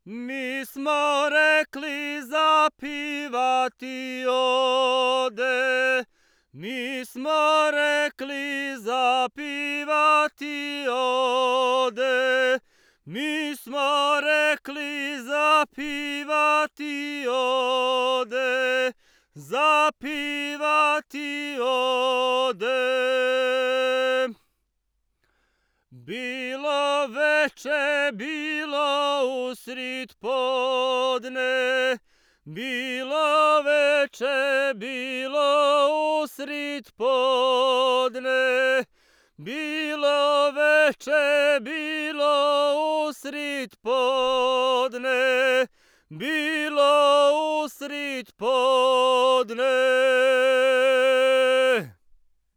Mi smo rekli zapivati ode, mi smo rekli zapivati ode, mi smo rekli zapivati ode, zapivati ode. Bilo veče, bilo usrid podne, bilo veče, bilo usrid podne, bilo veče, bilo usrid podne, bilo usrid podne.